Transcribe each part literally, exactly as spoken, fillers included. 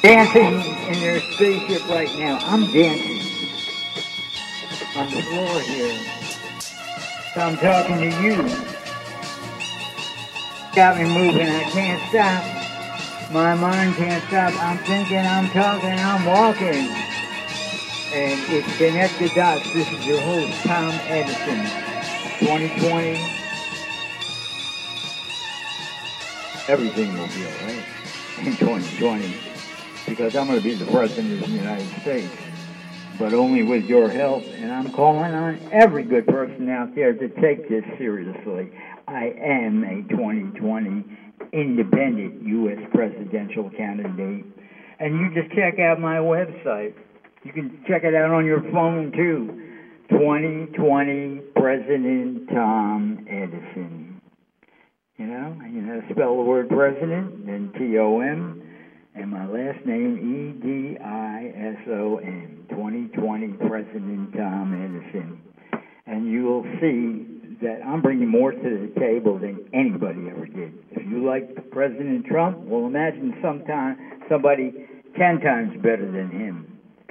dancing in their spaceship right now. I'm dancing on the floor here. So I'm talking to you. Got me moving. I can't stop. My mind can't stop. I'm thinking, I'm talking, I'm walking. And it's Connect the Dots. This is your host, Tom Edison. twenty twenty. Everything will be all right in twenty twenty. Because I'm going to be the President of the United States. But only with your help. And I'm calling on every good person out there to take this seriously. I am a twenty twenty independent U S presidential candidate. And you just check out my website. You can check it out on your phone, too. twenty twenty President Tom Edison. You know, you know how to spell the word president, then T O M, and my last name, E D I S O N. twenty twenty President Tom Edison. And you will see that I'm bringing more to the table than anybody ever did. If you like President Trump, well, imagine sometime somebody ten times better than him.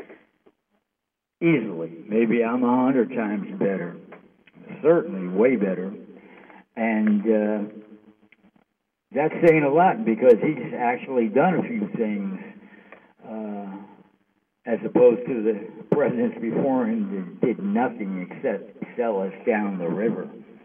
Easily. Maybe I'm a hundred times better. Certainly way better. And uh, that's saying a lot because he's actually done a few things uh, as opposed to the presidents before him that did nothing except sell us down the river.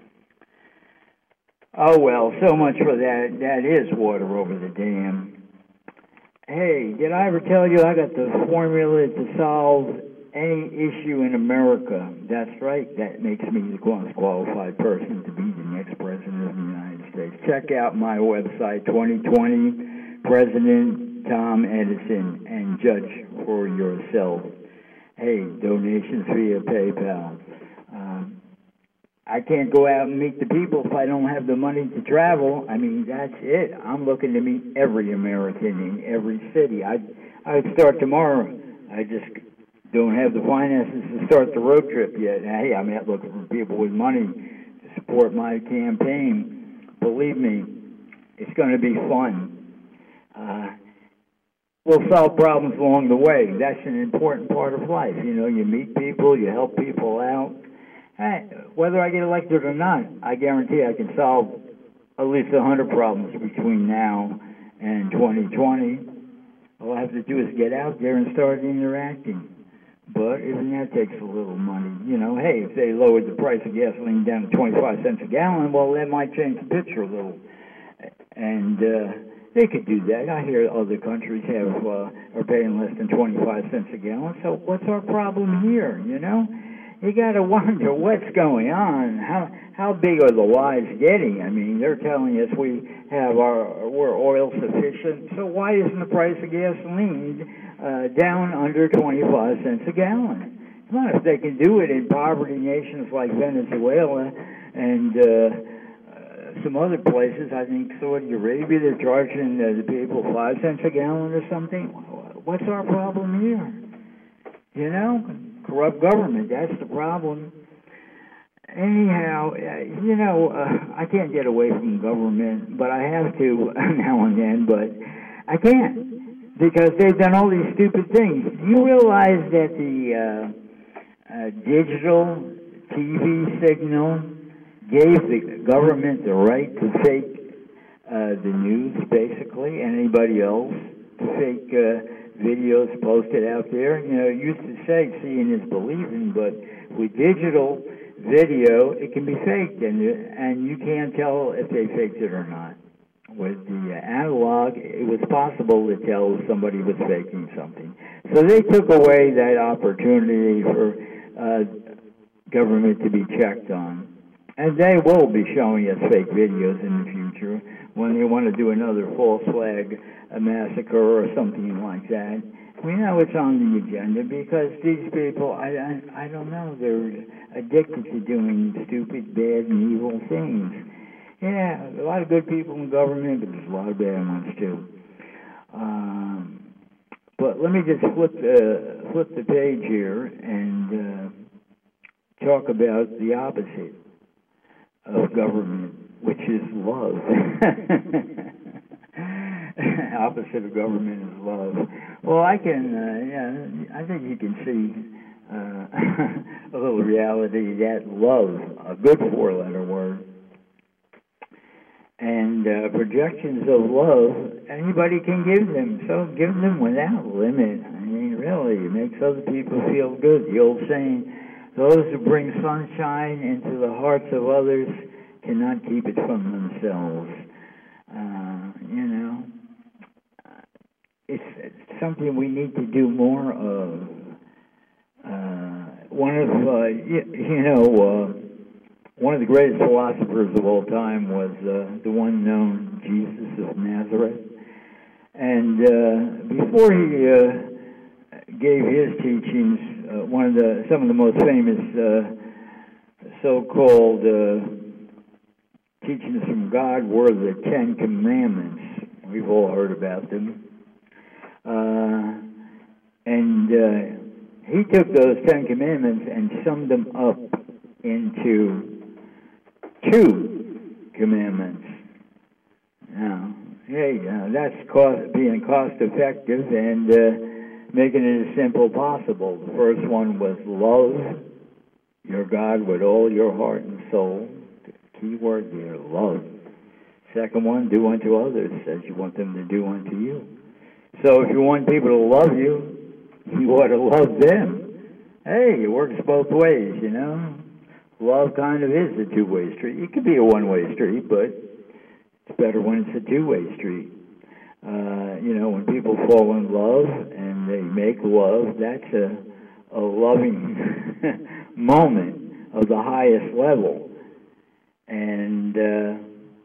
Oh, well, so much for that. That is water over the dam. Hey, did I ever tell you I got the formula to solve any issue in America? That's right. That makes me the most qualified person to be the next president of the United States. Check out my website, twenty twenty President Tom Edison, and judge for yourself. Hey, donations via PayPal. Um, I can't go out and meet the people if I don't have the money to travel. I mean, that's it. I'm looking to meet every American in every city. I I'd start tomorrow. I just don't have the finances to start the road trip yet. Hey, I'm not looking for people with money to support my campaign. Believe me, it's going to be fun. Uh, we'll solve problems along the way. That's an important part of life. You know, you meet people, you help people out. Hey, whether I get elected or not, I guarantee I can solve at least a hundred problems between now and twenty twenty. All I have to do is get out there and start interacting. But even that takes a little money. You know, hey, if they lowered the price of gasoline down to twenty-five cents a gallon, well, that might change the picture a little. And uh, they could do that. I hear other countries have uh, are paying less than twenty-five cents a gallon. So what's our problem here, you know? You got to wonder what's going on. How how big are the lies getting? I mean, they're telling us we have our we're oil sufficient. So why isn't the price of gasoline uh, down under twenty-five cents a gallon? Come on, if they can do it in poverty nations like Venezuela and uh, uh, some other places, I think Saudi Arabia, they're charging uh, the people five cents a gallon or something. What's our problem here? You know? Corrupt government, that's the problem. Anyhow, you know, uh, I can't get away from government, but I have to now and then, but I can't because they've done all these stupid things. You realize that the uh, uh, digital T V signal gave the government the right to fake uh, the news, basically, and anybody else to fake uh, videos posted out there. You know, it used to say seeing is believing, but with digital video, it can be faked, and and you can't tell if they faked it or not. With the analog, it was possible to tell if somebody was faking something. So they took away that opportunity for uh, government to be checked on. And they will be showing us fake videos in the future when they want to do another false flag a massacre or something like that. We know it's on the agenda because these people, I, I, I don't know, they're addicted to doing stupid, bad, and evil things. Yeah, a lot of good people in government, but there's a lot of bad ones too. Um, but let me just flip the, flip the page here and uh, talk about the opposite of government, which is love. opposite of government is love. Well, I can, uh, yeah, I think you can see uh, a little reality that love, a good four-letter word, and uh, projections of love, anybody can give them. So give them without limit. I mean, really, it makes other people feel good. The old saying, those who bring sunshine into the hearts of others cannot keep it from themselves. Uh, you know, it's, it's something we need to do more of. Uh, one of, uh, you, you know, uh, one of the greatest philosophers of all time was uh, the one known Jesus of Nazareth. And uh, before he uh, gave his teachings, uh, one of the some of the most famous uh, so-called uh, teachings from God were the Ten Commandments. We've all heard about them. Uh, and uh, he took those Ten Commandments and summed them up into two commandments. Now, hey, uh, that's cost, being cost-effective and uh, making it as simple as possible. The first one was love your God with all your heart and soul. Key word there, love. Second one, do unto others as you want them to do unto you. So if you want people to love you, you ought to love them. Hey, it works both ways, you know. Love kind of is a two-way street. It could be a one-way street, but it's better when it's a two-way street. Uh, you know, when people fall in love and they make love, that's a, a loving moment of the highest level. And, uh,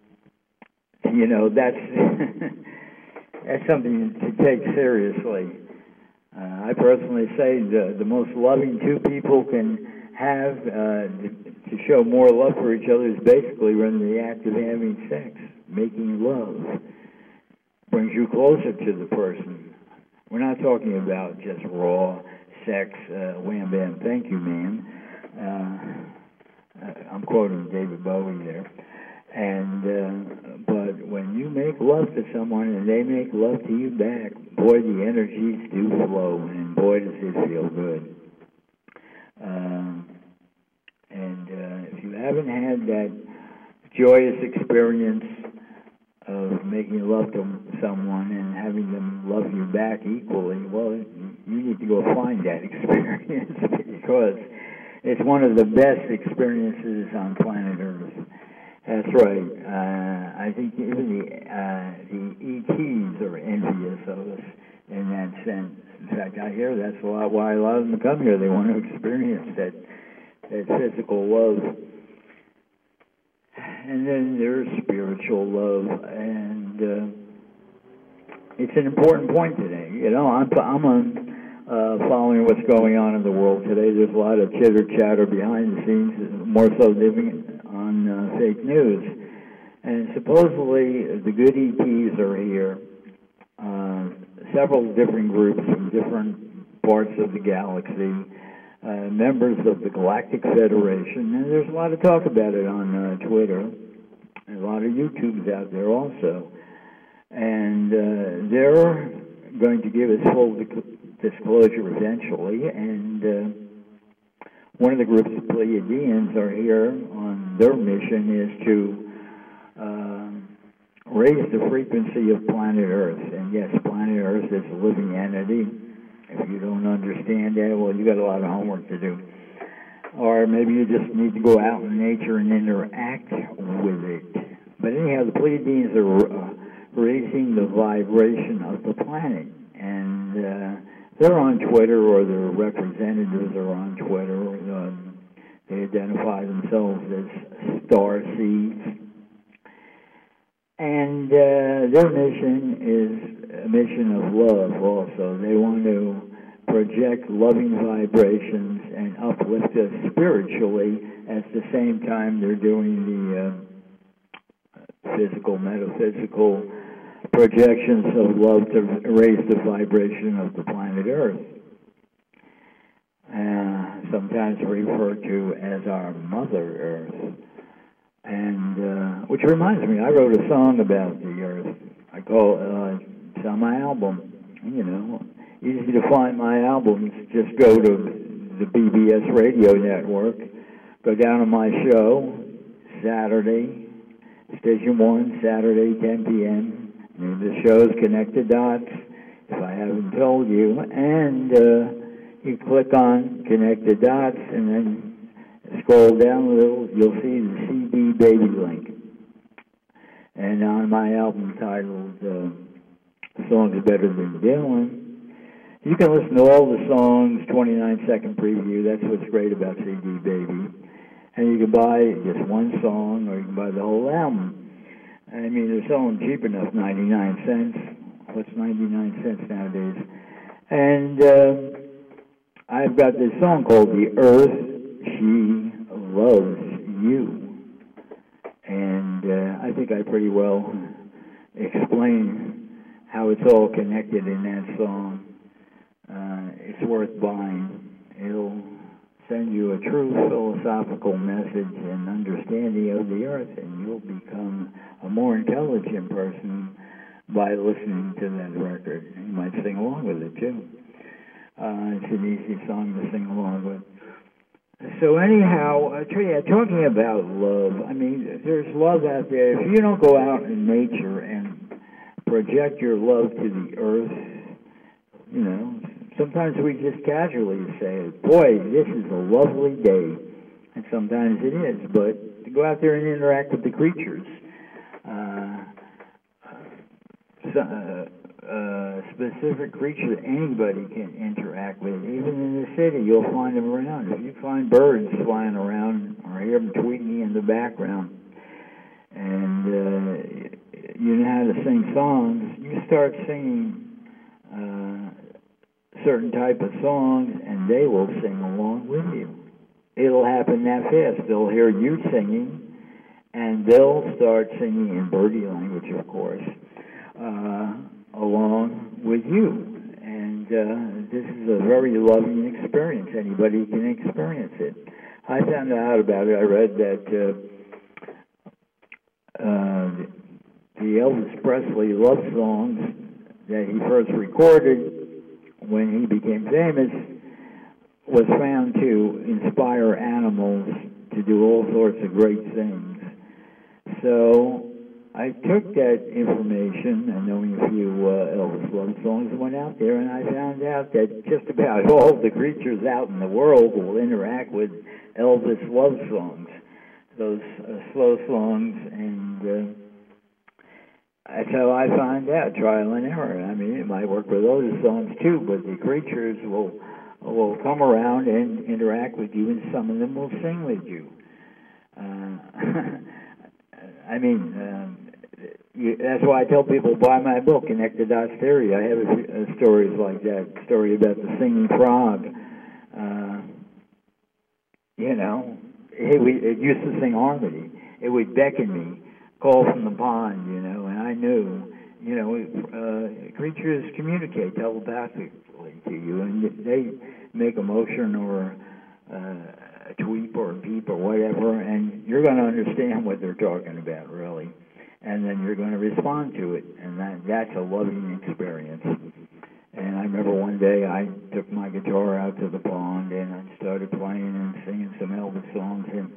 you know, that's that's something to take seriously. Uh, I personally say the, the most loving two people can have uh, to show more love for each other is basically when the act of having sex, making love, brings you closer to the person. We're not talking about just raw sex, uh, wham, bam, thank you, ma'am. Uh, I'm quoting David Bowie there. And uh, but when you make love to someone and they make love to you back, boy, the energies do flow, and boy, does it feel good. Um, and uh, if you haven't had that joyous experience of making love to someone and having them love you back equally, well, you need to go find that experience because it's one of the best experiences on planet Earth. That's right. Uh, I think even the, uh, the E Ts are envious of us in that sense. In fact, I hear that's a lot why a lot of them come here. They want to experience that that physical love. And then there's spiritual love, and uh, it's an important point today. You know, I'm I'm on. Uh, following what's going on in the world today. There's a lot of chitter-chatter behind the scenes, more so living on uh, fake news. And supposedly the good E Ts are here, uh, several different groups from different parts of the galaxy, uh, members of the Galactic Federation, and there's a lot of talk about it on uh, Twitter, and a lot of YouTubes out there also. And uh, they're going to give us full disclosure eventually, and uh, one of the groups of Pleiadians are here on their mission is to uh, raise the frequency of planet Earth. And yes, planet Earth is a living entity. If you don't understand that, well, you got a lot of homework to do. Or maybe you just need to go out in nature and interact with it. But anyhow, the Pleiadians are uh, raising the vibration of the planet, and uh, they're on Twitter, or their representatives are on Twitter. Um, they identify themselves as star seeds. And uh, their mission is a mission of love also. They want to project loving vibrations and uplift us spiritually at the same time they're doing the uh, physical, metaphysical projections of love to raise the vibration of the planet Earth. Uh, sometimes referred to as our Mother Earth. And, uh, which reminds me, I wrote a song about the Earth. I call uh, It's on my album. You know, easy to find my albums. Just go to the B B S radio network, go down to my show, Saturday, Station one, Saturday, ten p.m. Name of the show is Connect the Dots, if I haven't told you. And uh, you click on Connect the Dots, and then scroll down a little, you'll see the C D Baby link. And on my album titled uh, Songs Better Than Dylan, you can listen to all the songs, twenty-nine second preview. That's what's great about C D Baby. And you can buy just one song, or you can buy the whole album. I mean, they're selling cheap enough, ninety-nine cents. What's ninety-nine cents nowadays? And uh, I've got this song called The Earth, She Loves You. And uh, I think I pretty well explain how it's all connected in that song. Uh, it's worth buying. It'll send you a true philosophical message and understanding of the earth, and you'll become a more intelligent person by listening to that record. You might sing along with it, too. Uh, it's an easy song to sing along with. So anyhow, uh, yeah, talking about love, I mean, there's love out there. If you don't go out in nature and project your love to the earth, you know, sometimes we just casually say, boy, this is a lovely day. And sometimes it is, but to go out there and interact with the creatures, uh, so, uh, uh, specific creature that anybody can interact with, even in the city, you'll find them around. If you find birds flying around or hear them tweeting in the background, and uh, you know how to sing songs, you start singing uh, certain type of songs, and they will sing along with you. It'll happen that fast. They'll hear you singing, and they'll start singing in birdie language, of course, uh, along with you. And uh, this is a very loving experience. Anybody can experience it. I found out about it. I read that uh, uh, the Elvis Presley love songs that he first recorded when he became famous was found to inspire animals to do all sorts of great things. So I took that information and knowing a few uh, Elvis love songs and went out there, and I found out that just about all the creatures out in the world will interact with Elvis love songs, those uh, slow songs, and uh, that's how I find out, trial and error. I mean, it might work with other songs too, but the creatures will will come around and interact with you, and some of them will sing with you. Uh, I mean, um, you, that's why I tell people, buy my book, Connect the Dots Theory. I have a, a stories like that, story about the singing frog. Uh, you know, it, we, it used to sing harmony. It would beckon me, call from the pond, you know, and I knew, you know, uh, creatures communicate telepathically to you, and they make a motion or uh, a tweet or a peep or whatever, and you're going to understand what they're talking about, really, and then you're going to respond to it, and that that's a loving experience. And I remember one day I took my guitar out to the pond, and I started playing and singing some Elvis songs, and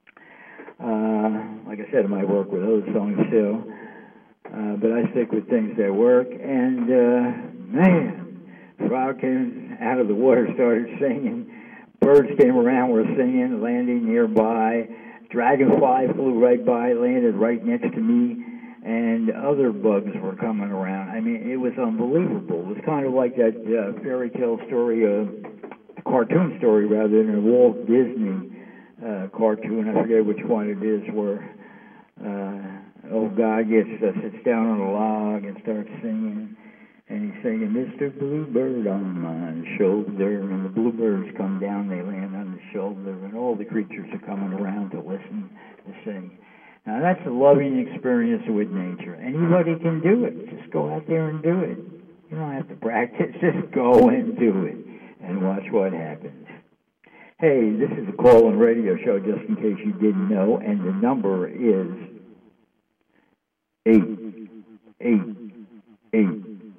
uh, like I said, I might work with those songs too, uh, but I stick with things that work, and uh, man, frog came out of the water, started singing. Birds came around, were singing, landing nearby. Dragonfly flew right by, landed right next to me, and other bugs were coming around. I mean, it was unbelievable. It was kind of like that uh, fairy tale story, uh, cartoon story rather than a Walt Disney uh, cartoon. I forget which one it is, where uh, old guy gets uh, sits down on a log and starts singing. And he's singing, Mister Bluebird on my shoulder, and the bluebirds come down, they land on the shoulder, and all the creatures are coming around to listen to sing. Now, that's a loving experience with nature. Anybody can do it. Just go out there and do it. You don't have to practice. Just go and do it and watch what happens. Hey, this is a call-in radio show, just in case you didn't know, and the number is eight eight eight.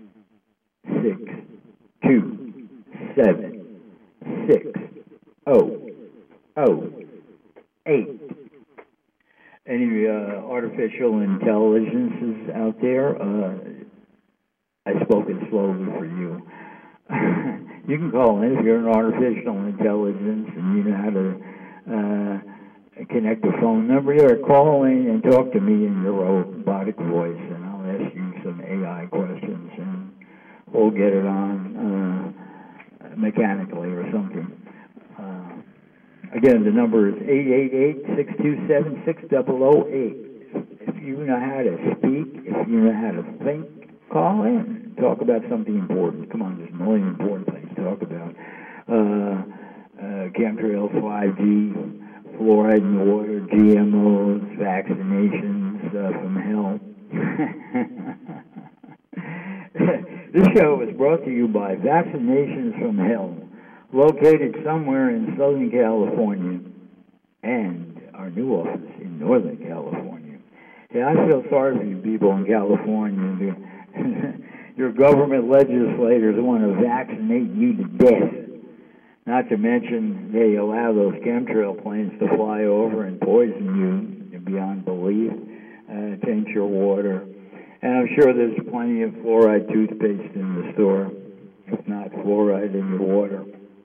six two seven six oh oh eight. Any uh, artificial intelligences out there? Uh, I spoke it slowly for you. You can call in if you're an artificial intelligence and you know how to uh, connect a phone number. Or call in and talk to me in your robotic voice, and I'll ask you some A I questions, and we'll get it on uh, mechanically or something. Uh, again, the number is eight eight eight, six two seven, six zero zero eight. If you know how to speak, if you know how to think, call in. Talk about something important. Come on, there's a million important things to talk about. Uh, uh, chemtrails, five G, fluoride in the water, G M Os, vaccinations uh, from hell. This show is brought to you by Vaccinations from Hell, located somewhere in Southern California, and our new office in Northern California. Yeah, I feel sorry for you people in California. Your government legislators want to vaccinate you to death. Not to mention they allow those chemtrail planes to fly over and poison you beyond belief, uh, taint your water. And I'm sure there's plenty of fluoride toothpaste in the store, if not fluoride in your water.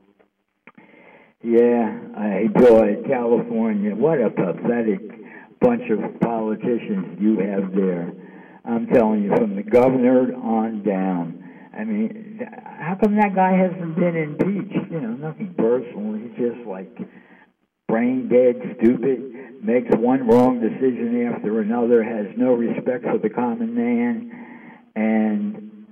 Yeah, I boy, California, what a pathetic bunch of politicians you have there. I'm telling you, from the governor on down. I mean, how come that guy hasn't been impeached? You know, nothing personal. He's just like brain dead, stupid, makes one wrong decision after another, has no respect for the common man, and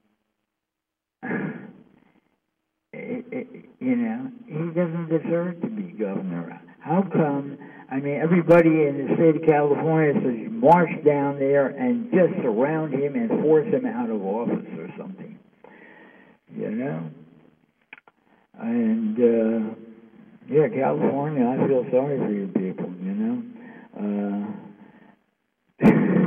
it, it, you know, he doesn't deserve to be governor. How come? I mean, everybody in the state of California says march down there and just surround him and force him out of office or something, you know? And, uh, yeah, California, I feel sorry for you people, you know? Uh,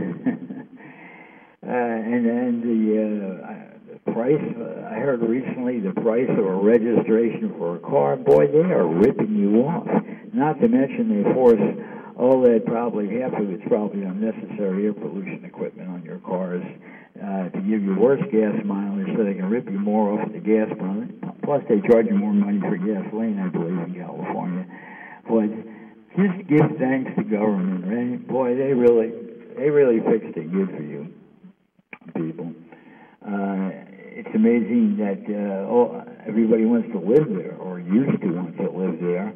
uh, and then the, uh, the price, uh, I heard recently the price of a registration for a car, boy, they are ripping you off. Not to mention they force all that, probably half of it's probably unnecessary air pollution equipment on your cars uh, to give you worse gas mileage so they can rip you more off the gas mileage. Plus they charge you more money for gasoline, I believe, in California. But just give thanks to government, right? Boy, they really, they really fixed it good for you people. Uh, it's amazing that uh, oh, everybody wants to live there, or used to want to live there.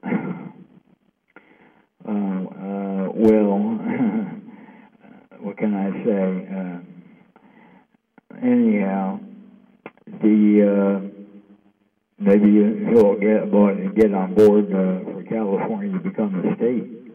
Uh, uh, well, what can I say? Uh, anyhow, the uh, maybe he'll get get on board uh, for California to become a state.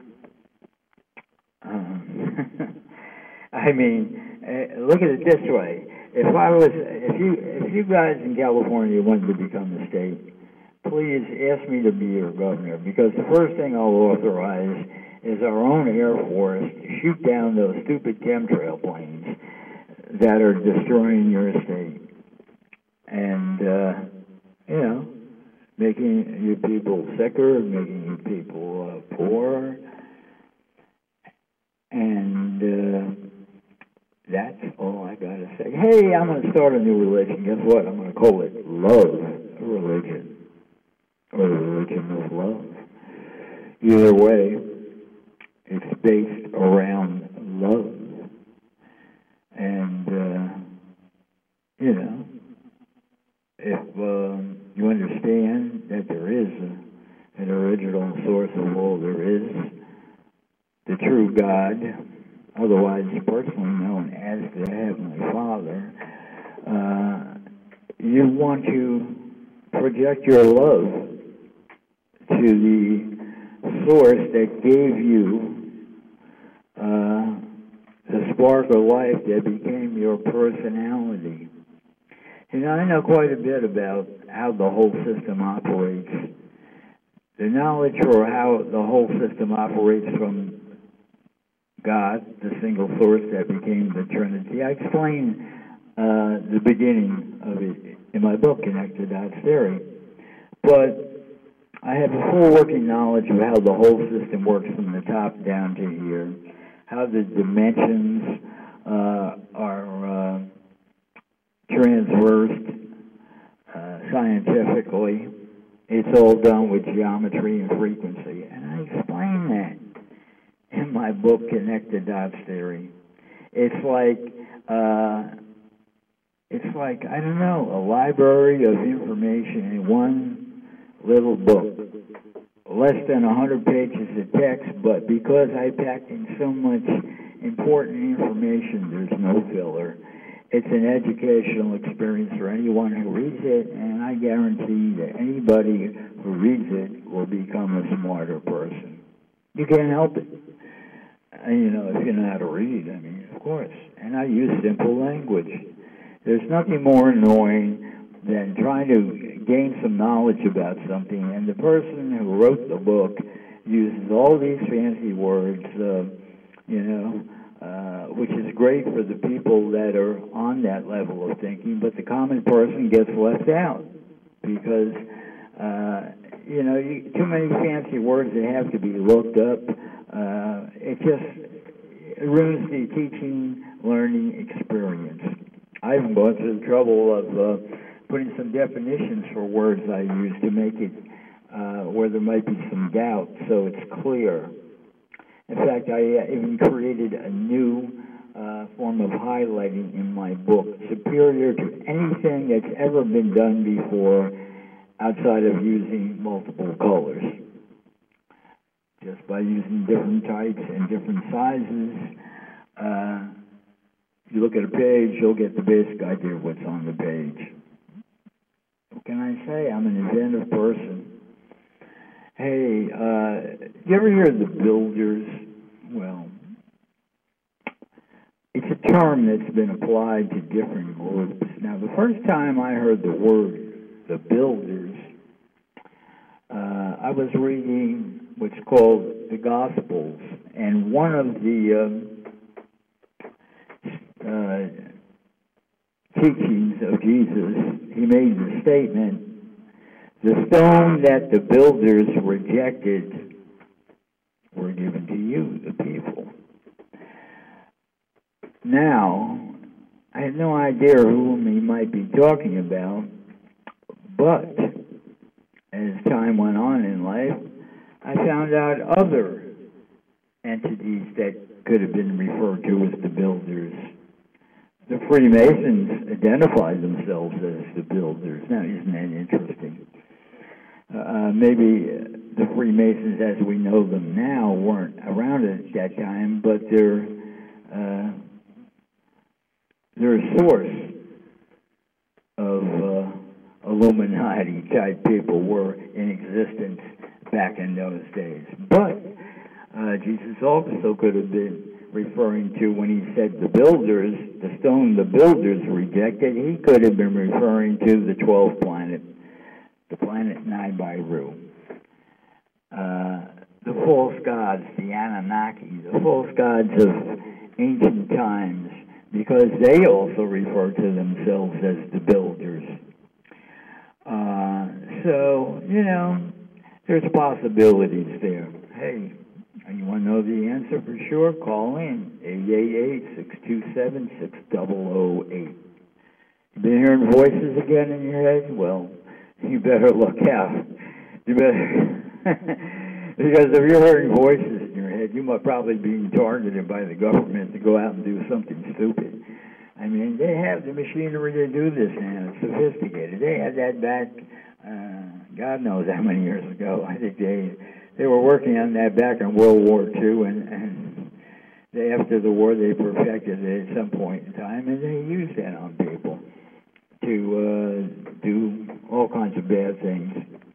Uh, I mean, uh, look at it this way: if I was, if you, if you guys in California wanted to become a state, please ask me to be your governor, because the first thing I'll authorize is our own Air Force to shoot down those stupid chemtrail planes that are destroying your state. And, uh, you know, making you people sicker, making you people uh, poor. And uh, that's all I got to say. Hey, I'm going to start a new religion. Guess what? I'm going to call it Love Religion. Or the religion of love. Either way, it's based around love. And, uh, you know, if um, you understand that there is a, an original source of all there is, the true God, otherwise personally known as the Heavenly Father, uh, you want to project your love to the source that gave you uh, the spark of life that became your personality. You know, I know quite a bit about how the whole system operates. The knowledge for how the whole system operates from God, the single source that became the Trinity. I explain uh, the beginning of it in my book, Connected Dots Theory. But I have a full working knowledge of how the whole system works from the top down to here, how the dimensions uh, are uh, transversed uh, scientifically. It's all done with geometry and frequency. And I explain that in my book, Connected Dots Theory. It's like, uh, it's like, I don't know, a library of information in one little book. Less than one hundred pages of text, but because I packed in so much important information, there's no filler. It's an educational experience for anyone who reads it, and I guarantee that anybody who reads it will become a smarter person. You can't help it. And, you know, if you know how to read, I mean, of course. And I use simple language. There's nothing more annoying than trying to gain some knowledge about something, and the person who wrote the book uses all these fancy words, uh, you know, uh, which is great for the people that are on that level of thinking, but the common person gets left out because, uh, you know, you, too many fancy words that have to be looked up. Uh, it just ruins the teaching, learning experience. I even gone through the trouble of uh, putting some definitions for words I use to make it uh, where there might be some doubt, so it's clear. In fact, I even created a new uh, form of highlighting in my book, superior to anything that's ever been done before outside of using multiple colors. Just by using different types and different sizes, uh, you look at a page, you'll get the basic idea of what's on the page. What can I say? I'm an inventive person. Hey, uh, you ever hear of the builders? Well, it's a term that's been applied to different groups. Now, the first time I heard the word, the builders, uh, I was reading what's called the Gospels, and one of the um, uh, teachings of Jesus, he made the statement, the stone that the builders rejected were given to you, the people. Now, I had no idea whom he might be talking about, but as time went on in life, I found out other entities that could have been referred to as the builders. The Freemasons identify themselves as the builders. Now, isn't that interesting? Uh, maybe the Freemasons, as we know them now, weren't around at that time, but they're, uh, they're a source of uh, Illuminati-type people were in existence back in those days. But uh, Jesus also could have been referring to, when he said the builders, the stone the builders rejected, he could have been referring to the twelfth planet, the planet Nibiru. Uh, the false gods, the Anunnaki, the false gods of ancient times, because they also refer to themselves as the builders. Uh, so, you know, there's possibilities there. Hey, you want to know the answer for sure? Call in, eight eight eight, six two seven, six zero zero eight. You been hearing voices again in your head? Well, you better look out. You better, because if you're hearing voices in your head, you might probably be targeted by the government to go out and do something stupid. I mean, they have the machinery to do this now. It's sophisticated. They had that back, uh, God knows how many years ago. I think they they were working on that back in World War Two, and, and they, after the war, they perfected it at some point in time, and they used that on people to uh, do all kinds of bad things.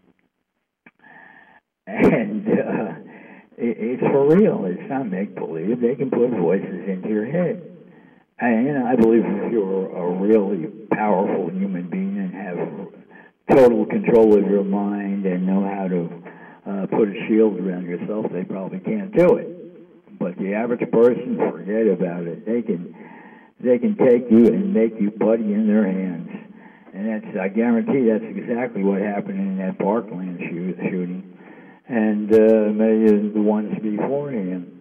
And uh, it, it's for real. It's not make-believe. They can put voices into your head. And, you know, I believe if you're a really powerful human being and have total control of your mind and know how to uh, put a shield around yourself, they probably can't do it. But the average person, forget about it. They can they can take you and make you putty in their hands. And that's, I guarantee that's exactly what happened in that Parkland shoot, shooting. And uh, many of the ones beforehand.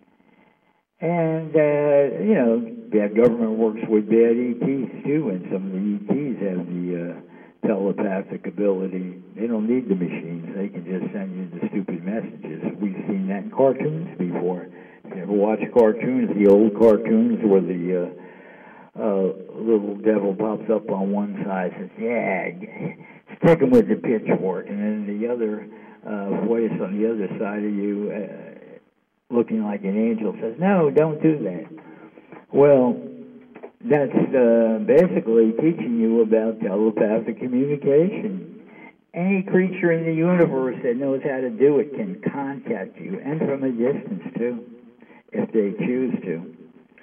And, uh, you know, bad government works with bad E Ts, too, and some of the E Ts have the uh, telepathic ability. They don't need the machines. They can just send you the stupid messages. We've seen that in cartoons before. If you ever watch cartoons, the old cartoons where the uh, uh, little devil pops up on one side and says, yeah, stick him with the pitchfork, and then the other uh, voice on the other side of you, uh, looking like an angel, says, no, don't do that. Well, that's uh, basically teaching you about telepathic communication. Any creature in the universe that knows how to do it can contact you, and from a distance, too, if they choose to.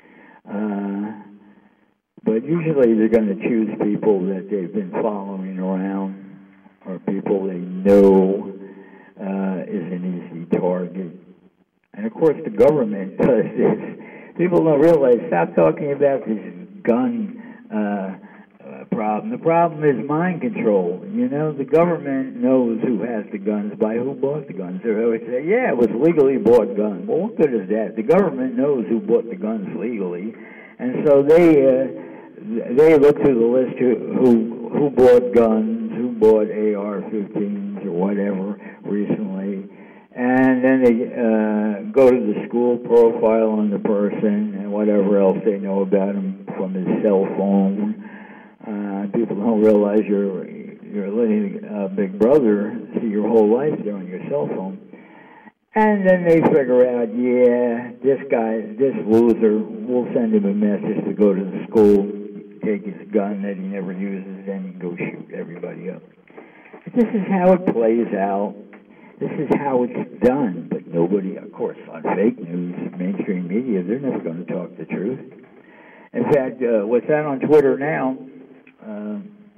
Uh, but usually they're going to choose people that they've been following around, or people they know uh, is an easy target. And, of course, the government does this. People don't realize, stop talking about this gun uh, uh, problem. The problem is mind control. You know, the government knows who has the guns by who bought the guns. They always say, yeah, it was legally bought gun. Well, what good is that? The government knows who bought the guns legally. And so they uh, they look through the list who, who, who bought guns, who bought A R fifteens or whatever recently. And then they uh, go to the school profile on the person and whatever else they know about him from his cell phone. Uh, people don't realize you're you're letting uh, Big Brother see your whole life there on your cell phone. And then they figure out, yeah, this guy, this loser, we'll send him a message to go to the school, take his gun that he never uses, and go shoot everybody up. This is how it plays out. This is how it's done, but nobody, of course, on fake news, mainstream media, they're never going to talk the truth. In fact, uh, what's that on Twitter now? Uh,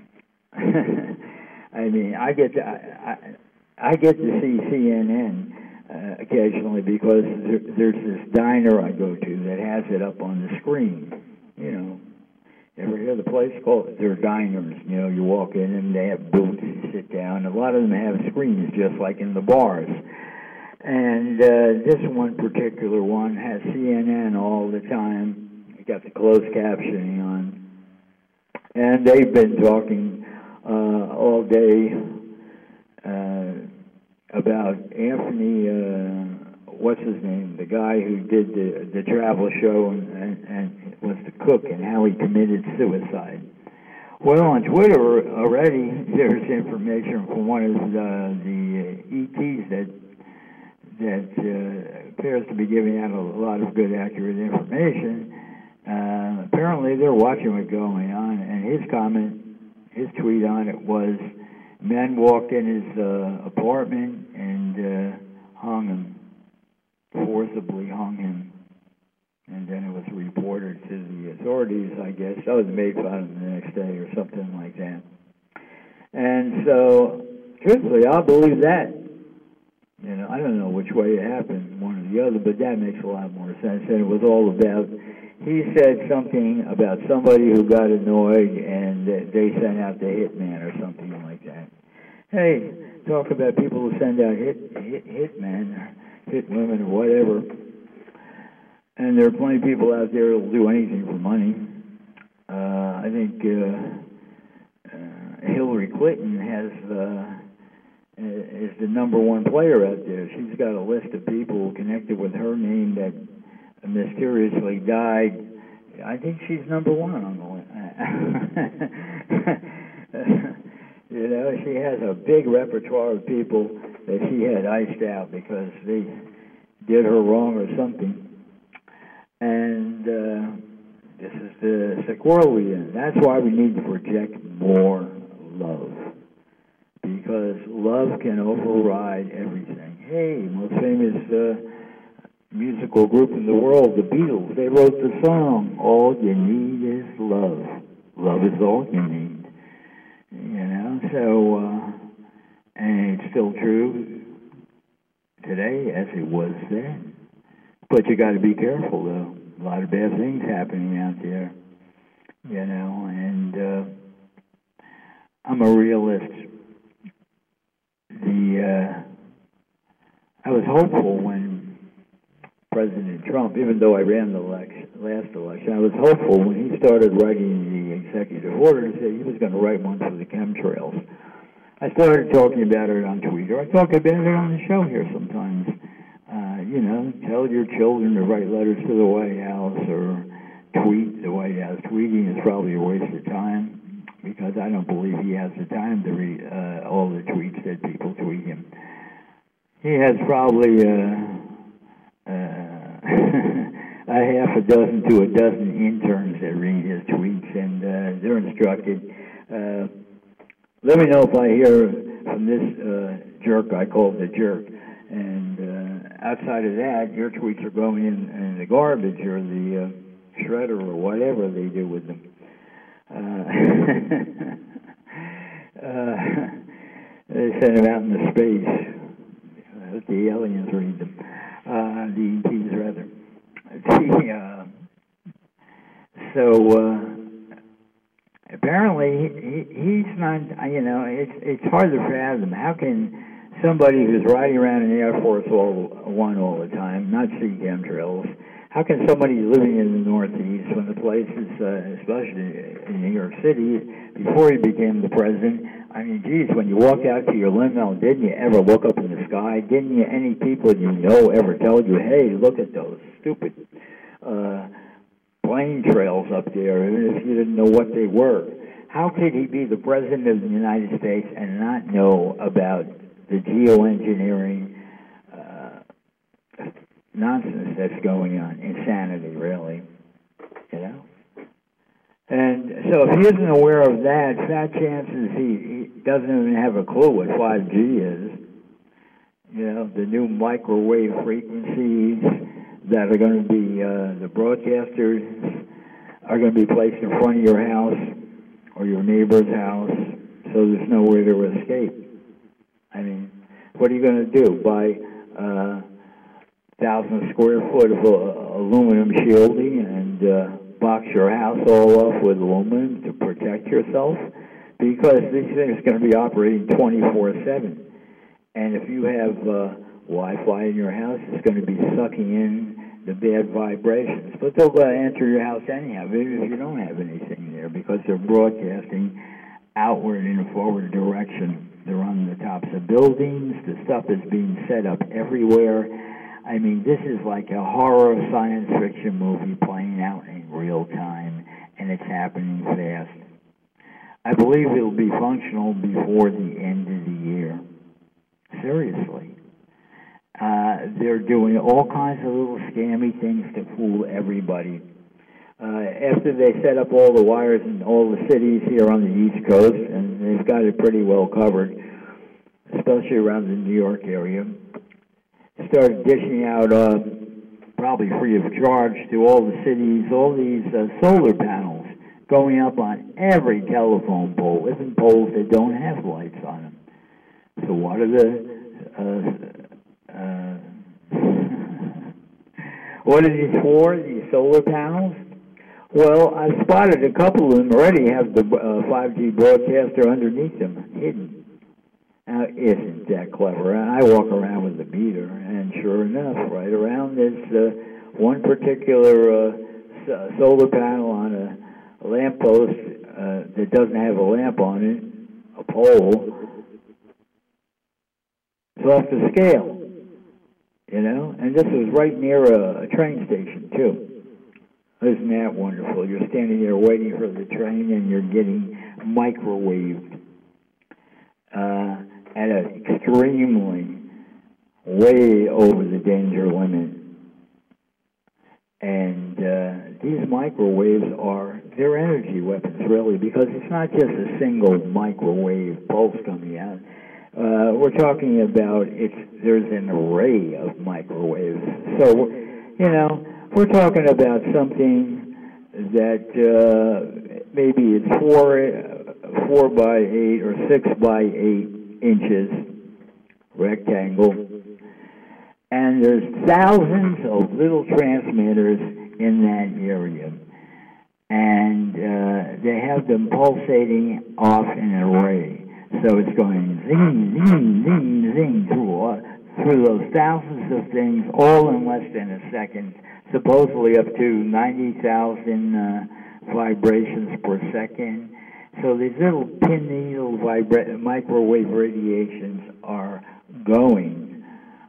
I mean, I get to, I, I, I get to see C N N uh, occasionally because there, there's this diner I go to that has it up on the screen. You know, you ever hear the place called? They're diners. You know, you walk in and they have booths. You sit down. A lot of them have screens, just like in the bars. And uh, this one particular one has C N N all the time. They got the closed captioning on, and they've been talking uh, all day uh, about Anthony. Uh, what's his name? The guy who did the the travel show and, and, and was the cook, and how he committed suicide. Well, on Twitter already, there's information from one of the, the E Ts that that uh, appears to be giving out a lot of good, accurate information. Uh, apparently, they're watching what's going on, and his comment, his tweet on it was, men walked in his uh, apartment and uh, hung him, forcibly hung him. And then it was reported to the authorities, I guess. I was made fun of the next day or something like that. And so, truthfully, I'll believe that. You know, I don't know which way it happened, one or the other, but that makes a lot more sense. And it was all about, he said something about somebody who got annoyed and they sent out the hitman or something like that. Hey, talk about people who send out hit, hit hitmen, or hit women or whatever. And there are plenty of people out there who will do anything for money. Uh, I think uh, uh, Hillary Clinton has uh, is the number one player out there. She's got a list of people connected with her name that mysteriously died. I think she's number one on the list. You know, she has a big repertoire of people that she had iced out because they did her wrong or something. And uh, this is the sick world we're in. That's why we need to project more love. Because love can override everything. Hey, most famous uh, musical group in the world, the Beatles, they wrote the song, All You Need Is Love. Love is all you need. You know, so, uh, and it's still true today as it was then. But you got to be careful, though. A lot of bad things happening out there. you know, and uh, I'm a realist. The uh, I was hopeful when President Trump, even though I ran the election, last election, I was hopeful when he started writing the executive orders that he was going to write one for the chemtrails. I started talking about it on Twitter. I talk about it on the show here sometimes. Uh, you know, tell your children to write letters to the White House or tweet the White House. Tweeting is probably a waste of time because I don't believe he has the time to read uh, all the tweets that people tweet him. He has probably uh, uh, a half a dozen to a dozen interns that read his tweets, and uh, they're instructed. Uh, let me know if I hear from this uh, jerk I called the jerk. And uh, outside of that, your tweets are going in, in the garbage or the uh, shredder or whatever they do with them. Uh, uh, they send them out into space. Uh, let the aliens read them. Uh, the E Ts, rather. The, uh, so uh, apparently he, he's not, you know, it's, it's hard to fathom. How can somebody who's riding around in the Air Force all, One all the time not see chemtrails? How can somebody living in the Northeast, when the places, uh, especially in New York City, before he became the president, I mean, geez, when you walk out to your limo, didn't you ever look up in the sky? Didn't you, any people you know ever tell you, hey, look at those stupid uh, plane trails up there, even if you didn't know what they were? How could he be the president of the United States and not know about the geoengineering uh, nonsense that's going on? Insanity, really, you know? And so if he isn't aware of that, fat chances he, he doesn't even have a clue what five G is. You know, the new microwave frequencies that are going to be, uh, the broadcasters are going to be placed in front of your house or your neighbor's house, so there's nowhere to escape. I mean, what are you going to do? Buy uh, thousand square foot of uh, aluminum shielding and uh, box your house all off with aluminum to protect yourself? Because these things are going to be operating twenty-four seven. And if you have uh, Wi-Fi in your house, it's going to be sucking in the bad vibrations. But they'll uh, enter your house anyhow, even if you don't have anything there, because they're broadcasting outward in a forward direction. They're on the tops of buildings. The stuff is being set up everywhere. I mean, this is like a horror science fiction movie playing out in real time, and it's happening fast. I believe it'll be functional before the end of the year. Seriously. Uh, they're doing all kinds of little scammy things to fool everybody. Uh, after they set up all the wires in all the cities here on the East Coast, and they've got it pretty well covered, especially around the New York area, started dishing out, uh, probably free of charge to all the cities, all these uh, solar panels going up on every telephone pole, even poles that don't have lights on them. So what are the uh, uh, what are these for, these solar panels? Well, I've spotted a couple of them already have the uh, five G broadcaster underneath them, hidden. Now, isn't that clever? And I walk around with the meter, and sure enough, right around this uh, one particular uh, solar panel on a, a lamppost uh, that doesn't have a lamp on it, a pole, it's off the scale, you know? And this was right near a, a train station, too. Isn't that wonderful? You're standing there waiting for the train, and you're getting microwaved uh, at an extremely, way over the danger limit. And uh, these microwaves are, they're energy weapons, really, because it's not just a single microwave pulse coming out. Uh, we're talking about, it's, there's an array of microwaves. So, you know, we're talking about something that uh, maybe it's four, four by eight or six by eight inches, rectangle, and there's thousands of little transmitters in that area. and uh, they have them pulsating off in an array. So it's going zing, zing, zing, zing through, uh, through those thousands of things, all in less than a second, supposedly up to ninety thousand uh, vibrations per second. So these little pin needle vibra- microwave radiations are going,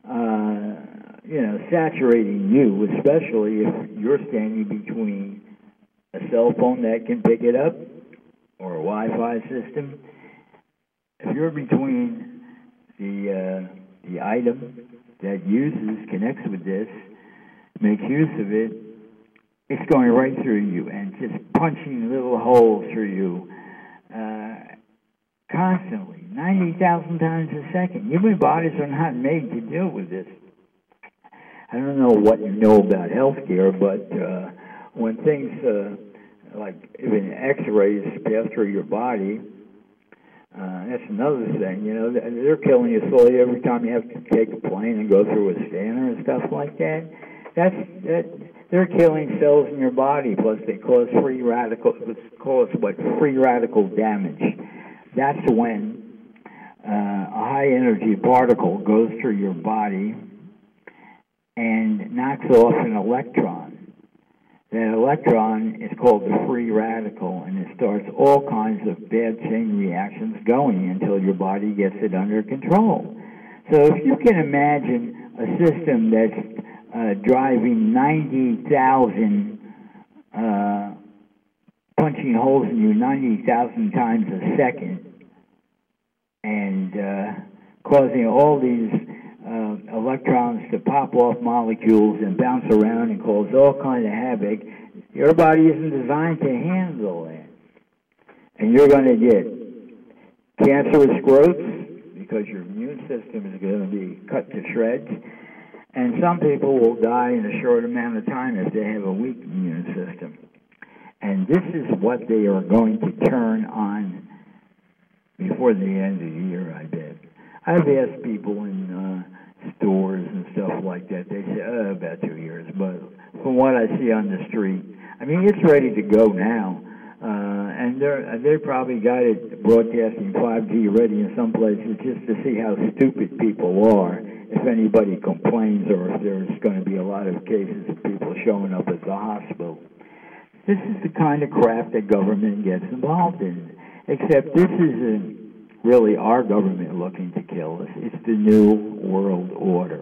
uh, you know, saturating you, especially if you're standing between a cell phone that can pick it up or a Wi-Fi system. If you're between the uh, the item that uses, connects with this, makes use of it, it's going right through you and just punching little holes through you uh, constantly, ninety thousand times a second. Human bodies are not made to deal with this. I don't know what you know about healthcare, but uh, when things uh, like even X-rays pass through your body, Uh, that's another thing, you know, they're killing you slowly every time you have to take a plane and go through a scanner and stuff like that. That's, that, they're killing cells in your body, plus they cause free radical, cause what, free radical damage. That's when uh, a high energy particle goes through your body and knocks off an electron. That electron is called the free radical, and it starts all kinds of bad chain reactions going until your body gets it under control. So if you can imagine a system that's uh, driving ninety thousand, uh, punching holes in you ninety thousand times a second, and uh, causing all these Uh, electrons to pop off molecules and bounce around and cause all kind of havoc, your body isn't designed to handle that. And you're going to get cancerous growths because your immune system is going to be cut to shreds. And some people will die in a short amount of time if they have a weak immune system. And this is what they are going to turn on before the end of the year, I bet. I've asked people in uh, stores and stuff like that. They say, oh, about two years. But from what I see on the street, I mean, it's ready to go now. Uh, and they're, they probably got it broadcasting five G ready in some places just to see how stupid people are, if anybody complains or if there's going to be a lot of cases of people showing up at the hospital. This is the kind of crap that government gets involved in, except this isn't really our government looking to kill us. It's the New World Order.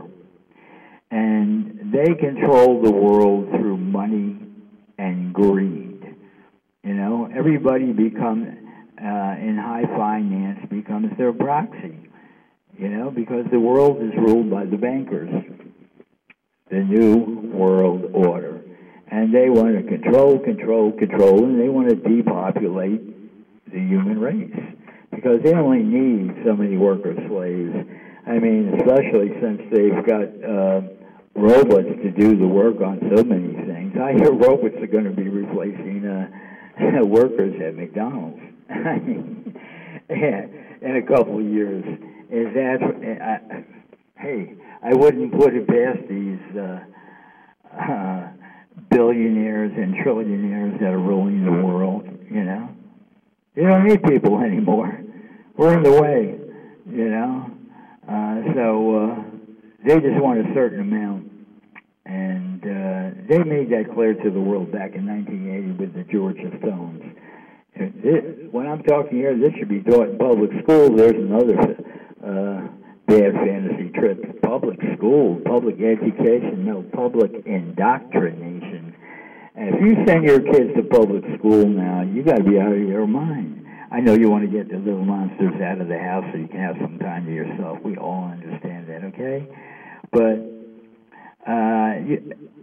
And they control the world through money and greed. You know, everybody becomes, uh, in high finance, becomes their proxy. You know, because the world is ruled by the bankers. The New World Order. And they want to control, control, control, and they want to depopulate the human race. Because they only need so many worker slaves. I mean, especially since they've got uh, robots to do the work on so many things. I hear robots are going to be replacing uh, workers at McDonald's. I mean, yeah, in a couple of years. Is that? Uh, hey, I wouldn't put it past these uh, uh, billionaires and trillionaires that are ruling the world. You know. You don't need people anymore. We're in the way, you know. Uh, so uh, they just want a certain amount. And uh, they made that clear to the world back in nineteen eighty with the Georgia Stones. It, when I'm talking here, this should be taught in public school. There's another uh, bad fantasy trip. Public school, public education, no, public indoctrination. And if you send your kids to public school now, you got to be out of your mind. I know you want to get the little monsters out of the house so you can have some time to yourself. We all understand that, okay? But uh, you,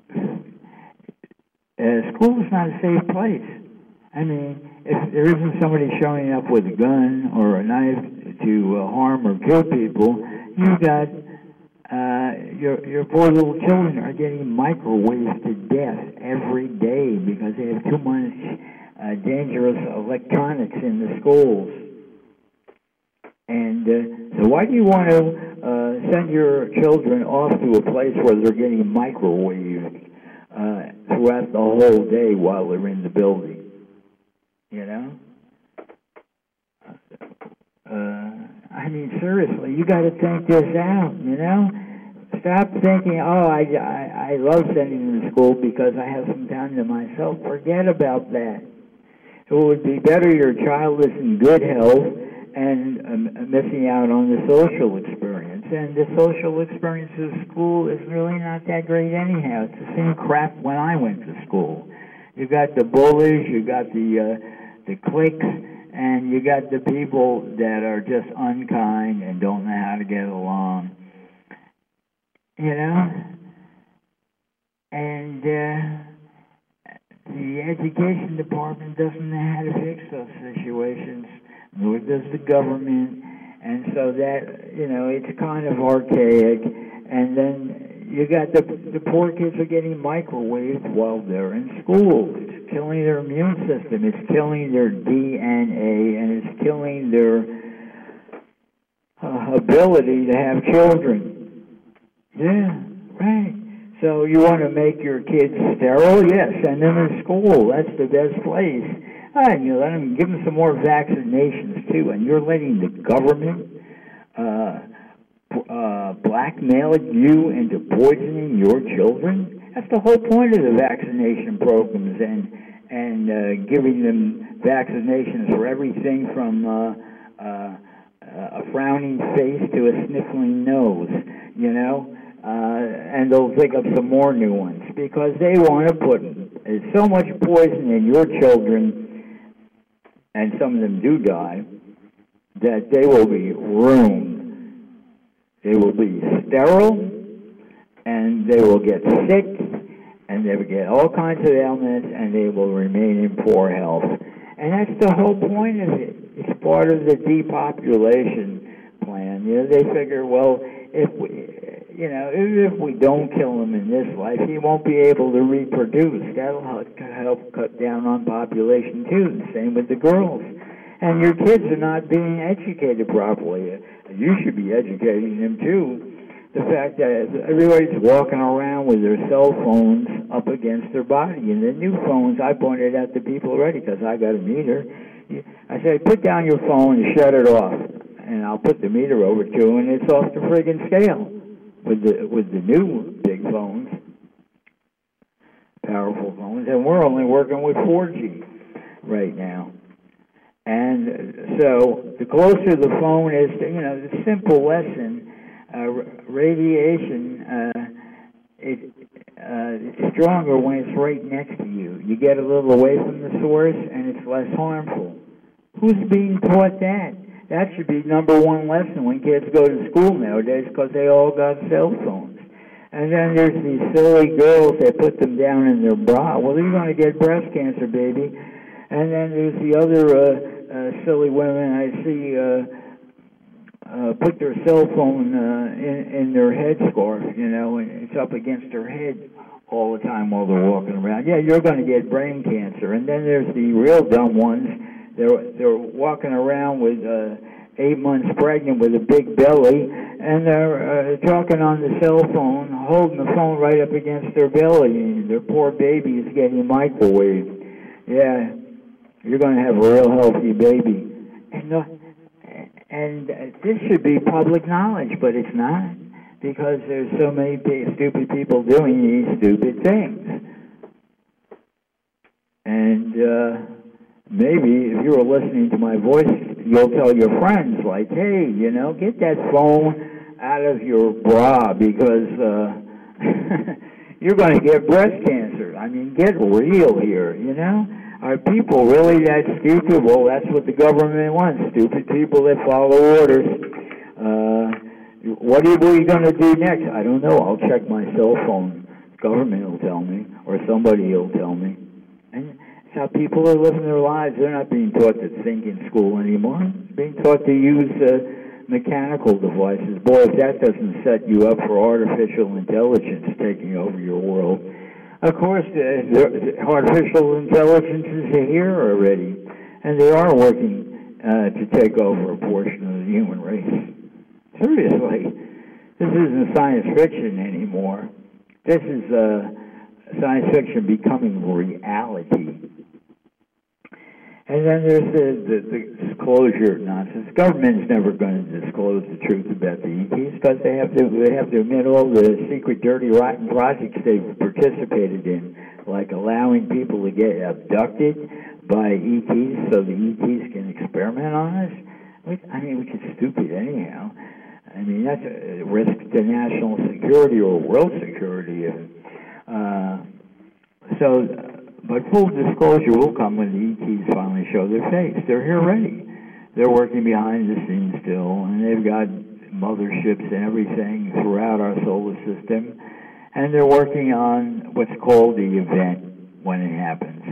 uh, school is not a safe place. I mean, if there isn't somebody showing up with a gun or a knife to uh, harm or kill people, you've got Uh, your your poor little children are getting microwaved to death every day because they have too much uh, dangerous electronics in the schools. And uh, so why do you want to uh, send your children off to a place where they're getting microwaved uh, throughout the whole day while they're in the building? you know? Uh, I mean, seriously, you got to think this out, you know? Stop thinking, oh, I, I, I love sending them to school because I have some time to myself. Forget about that. It would be better your child is in good health and um, missing out on the social experience. And the social experience of school is really not that great anyhow. It's the same crap when I went to school. You got the bullies, you got the uh, the cliques, and you got the people that are just unkind and don't know how to get along. You know? And uh, the education department doesn't know how to fix those situations, nor does the government. And so that, you know, it's kind of archaic. And then you got the the poor kids are getting microwaved while they're in school. It's killing their immune system. It's killing their D N A, and it's killing their uh, ability to have children. Yeah, right. So you want to make your kids sterile? Yes, send them to school. That's the best place. And you let them, give them some more vaccinations too. And you're letting the government uh, uh, blackmail you into poisoning your children. That's the whole point of the vaccination programs and and uh, giving them vaccinations for everything from uh, uh, a frowning face to a sniffling nose. You know. Uh, and they'll think of some more new ones because they want to put so much poison in your children, and some of them do die, that they will be ruined. They will be sterile, and they will get sick, and they will get all kinds of ailments, and they will remain in poor health. And that's the whole point of it. It's part of the depopulation plan. You know, they figure, well, if we... You know, even if we don't kill him in this life, he won't be able to reproduce. That'll help cut down on population, too. The same with the girls. And your kids are not being educated properly. You should be educating them, too. The fact that everybody's walking around with their cell phones up against their body. And the new phones, I pointed out to people already because I got a meter. I said, put down your phone and shut it off. And I'll put the meter over to you, and it's off the friggin' scale. With the with the new big phones, powerful phones, and we're only working with four G right now. And so the closer the phone is to, you know, the simple lesson, uh, radiation, uh, it, uh, it's stronger when it's right next to you. You get a little away from the source, and it's less harmful. Who's being taught that? That should be number one lesson when kids go to school nowadays because they all got cell phones. And then there's these silly girls that put them down in their bra. Well, you're going to get breast cancer, baby. And then there's the other uh, uh, silly women I see uh, uh, put their cell phone uh, in, in their headscarf, you know, and it's up against their head all the time while they're walking around. Yeah, you're going to get brain cancer. And then there's the real dumb ones. They're they're walking around with uh, eight months pregnant with a big belly, and they're uh, talking on the cell phone, holding the phone right up against their belly, and their poor baby is getting microwaved. Yeah, you're going to have a real healthy baby. And uh, and uh, this should be public knowledge, but it's not, because there's so many p- stupid people doing these stupid things. And uh, maybe if you were listening to my voice, you'll tell your friends, like, hey, you know, get that phone out of your bra because uh, you're going to get breast cancer. I mean, get real here, you know? Are people really that stupid? Well, that's what the government wants, stupid people that follow orders. Uh, what are we going to do next? I don't know. I'll check my cell phone. The government will tell me, or somebody will tell me. And that's how people are living their lives. They're not being taught to think in school anymore. They're being taught to use uh, mechanical devices. Boy, if that doesn't set you up for artificial intelligence taking over your world. Of course, uh, the artificial intelligence is here already, and they are working uh, to take over a portion of the human race. Seriously, this isn't science fiction anymore. This is uh, science fiction becoming reality. And then there's the, the, the disclosure nonsense. Government's never going to disclose the truth about the E Ts because they have to they have to admit all the secret, dirty, rotten projects they've participated in, like allowing people to get abducted by E Ts so the E Ts can experiment on us. I mean, which is stupid anyhow. I mean, that's a risk to national security or world security. Uh, so. But full disclosure will come when the E Ts finally show their face. They're here already. They're working behind the scenes still, and they've got motherships and everything throughout our solar system, and they're working on what's called the event when it happens.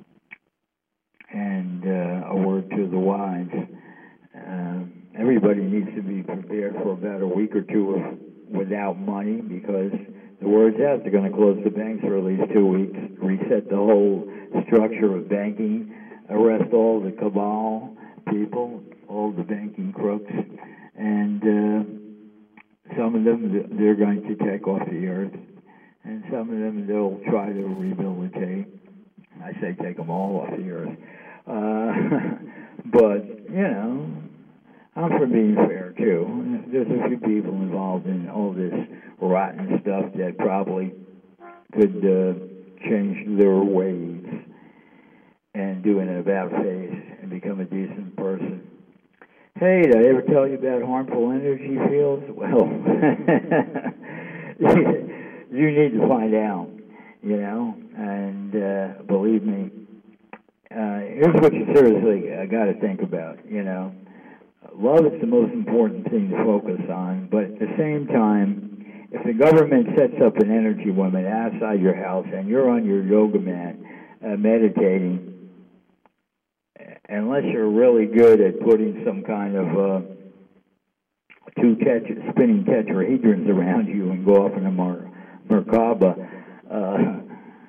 And uh, a word to the wise, uh, everybody needs to be prepared for about a week or two of without money, because the word's out, they're going to close the banks for at least two weeks, reset the whole structure of banking, arrest all the cabal people, all the banking crooks, and uh, some of them they're going to take off the earth, and some of them they'll try to rehabilitate. I say take them all off the earth. Uh, but, you know, I'm for being fair, too. There's a few people involved in all this rotten stuff that probably could uh, change their ways and do an about-face and become a decent person. Hey, did I ever tell you about harmful energy fields? Well, you need to find out, you know, and uh, believe me, uh, here's what you seriously uh, got to think about, you know. Love is the most important thing to focus on, but at the same time, if the government sets up an energy woman outside your house and you're on your yoga mat uh, meditating, unless you're really good at putting some kind of uh, two tetra, spinning tetrahedrons around you and go off on a Mer- Merkaba uh,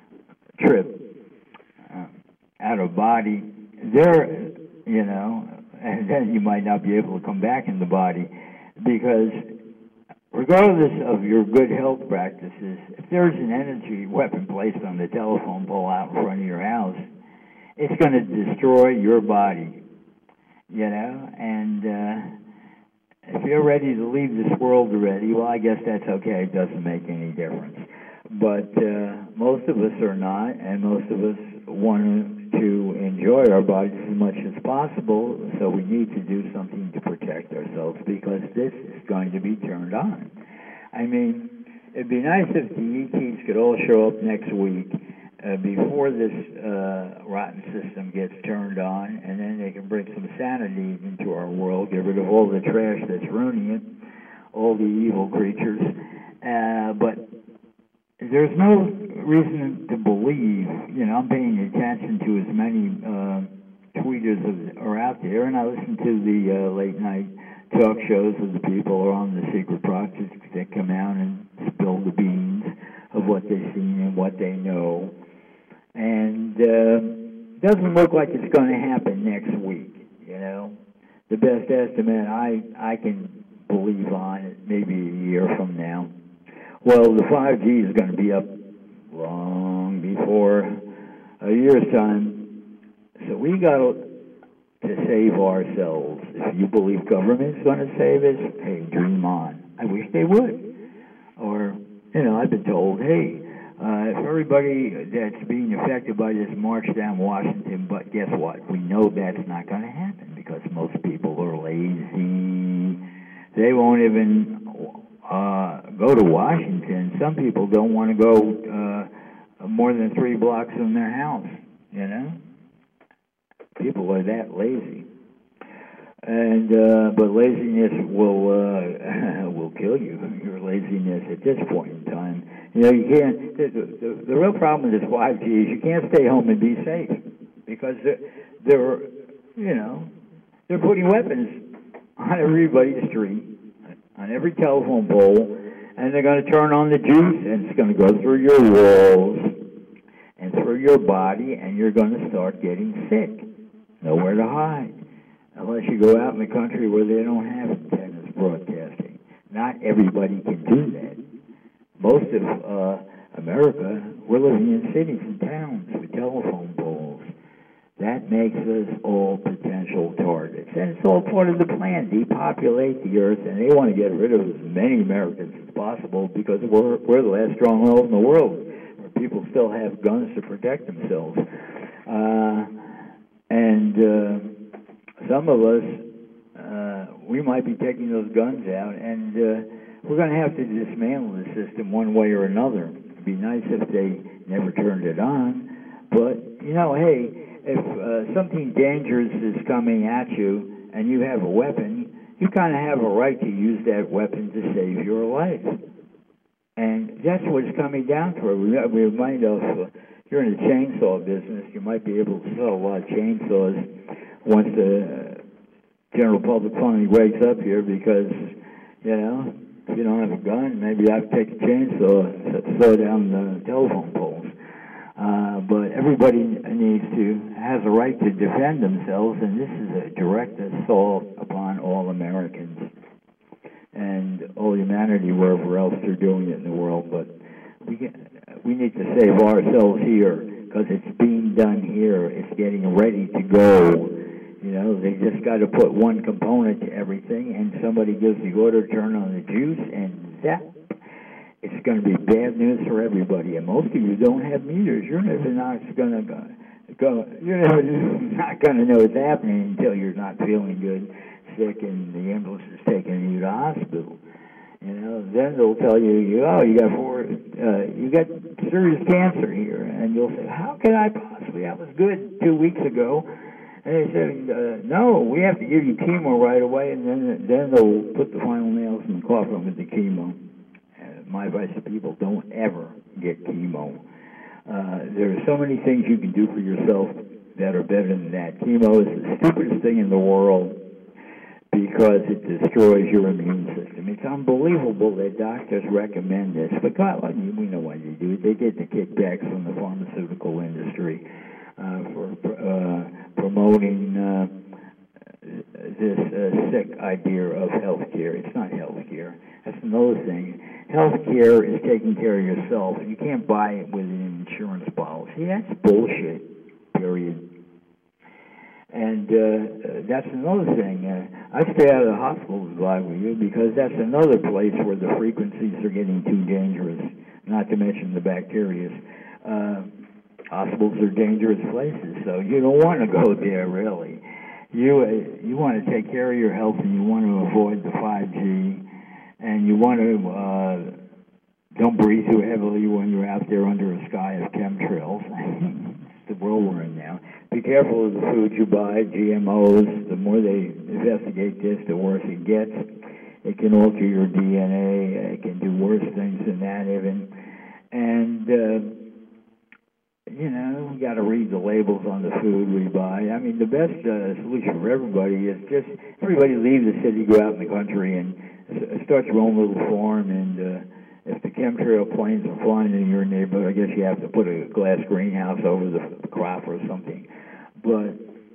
trip uh, out of body, there, you know, and then you might not be able to come back in the body, because regardless of your good health practices, if there's an energy weapon placed on the telephone pole out in front of your house, it's going to destroy your body, you know, and uh, if you're ready to leave this world already, well, I guess that's okay. It doesn't make any difference. But uh, most of us are not, and most of us want to enjoy our bodies as much as possible, so we need to do something to protect ourselves, because this is going to be turned on. I mean, it'd be nice if the E Ts could all show up next week uh, before this uh, rotten system gets turned on, and then they can bring some sanity into our world, get rid of all the trash that's ruining it, all the evil creatures. Uh, but there's no reason to believe, you know, I'm paying attention to as many uh, tweeters as are out there, and I listen to the uh, late night talk shows of the people who are on the secret projects that come out and spill the beans of what they've seen and what they know. And uh, doesn't look like it's going to happen next week, you know. The best estimate I, I can believe on it, maybe a year from now. Well, the five G is going to be up long before a year's time. So we got to save ourselves. If you believe government's going to save us, hey, dream on. I wish they would. Or, you know, I've been told, hey, uh, if everybody that's being affected by this march down Washington, but guess what? We know that's not going to happen because most people are lazy. They won't even uh, go to Washington. Some people don't want to go uh, more than three blocks from their house, you know? People are that lazy. And uh, but laziness will uh, will kill you. Your laziness at this point in time. You know, you can't. The, the, the real problem with this five G is you can't stay home and be safe because they're, they're you know they're putting weapons on everybody's street, on every telephone pole, and they're going to turn on the juice, and it's going to go through your walls and through your body, and you're going to start getting sick. Nowhere to hide. Unless you go out in the country where they don't have antennas broadcasting. Not everybody can do that. Most of uh, America, we're living in cities and towns with telephone poles. That makes us all potential targets. And it's all part of the plan, depopulate the earth, and they want to get rid of as many Americans as possible because we're, we're the last stronghold in the world where people still have guns to protect themselves. Uh, and uh, some of us, uh, we might be taking those guns out, and uh, we're going to have to dismantle the system one way or another. It'd be nice if they never turned it on, but, you know, hey, if uh, something dangerous is coming at you and you have a weapon, you kind of have a right to use that weapon to save your life. And that's what it's coming down to. We, we remind of, uh, if you're in the chainsaw business, you might be able to sell a lot of chainsaws once the uh, general public finally wakes up here because, you know, if you don't have a gun, maybe I have to take a chainsaw and slow down the telephone poles. Uh, but everybody needs to, has a right to defend themselves, and this is a direct assault upon all Americans and all humanity wherever else they're doing it in the world. But we get, we need to save ourselves here because it's being done here. It's getting ready to go. You know, they just got to put one component to everything, and somebody gives the order to turn on the juice, and that it's going to be bad news for everybody. And most of you don't have meters. You're never not going to go. go you're never not going to know what's happening until you're not feeling good, sick, and the ambulance is taking you to the hospital. You know, then they'll tell you, you oh, you got four, uh, you got serious cancer here, and you'll say, how could I possibly? I was good two weeks ago. And they said, uh, no, we have to give you chemo right away, and then then they'll put the final nails in the coffin with the chemo. My advice to people, don't ever get chemo. Uh, there are so many things you can do for yourself that are better than that. Chemo is the stupidest thing in the world because it destroys your immune system. It's unbelievable that doctors recommend this. But God, we know why they do it. They get the kickbacks from the pharmaceutical industry uh, for uh, promoting uh, this uh, sick idea of health care. It's not health care. That's another thing. Health care is taking care of yourself. You can't buy it with an insurance policy. That's bullshit, period. And uh, that's another thing. Uh, I stay out of the hospitals if I were you because that's another place where the frequencies are getting too dangerous, not to mention the bacteria. Uh, hospitals are dangerous places, so you don't want to go there, really. You, uh, you want to take care of your health and you want to avoid the five G. And you want to uh, don't breathe too heavily when you're out there under a sky of chemtrails. It's the world we're in now. Be careful of the food you buy, G M Os. The more they investigate this, the worse it gets. It can alter your D N A. It can do worse things than that even. And, uh, you know, we got to read the labels on the food we buy. I mean, the best uh, solution for everybody is just everybody leave the city, go out in the country, and start your own little farm, and uh, if the chemtrail planes are flying in your neighborhood, I guess you have to put a glass greenhouse over the crop or something. But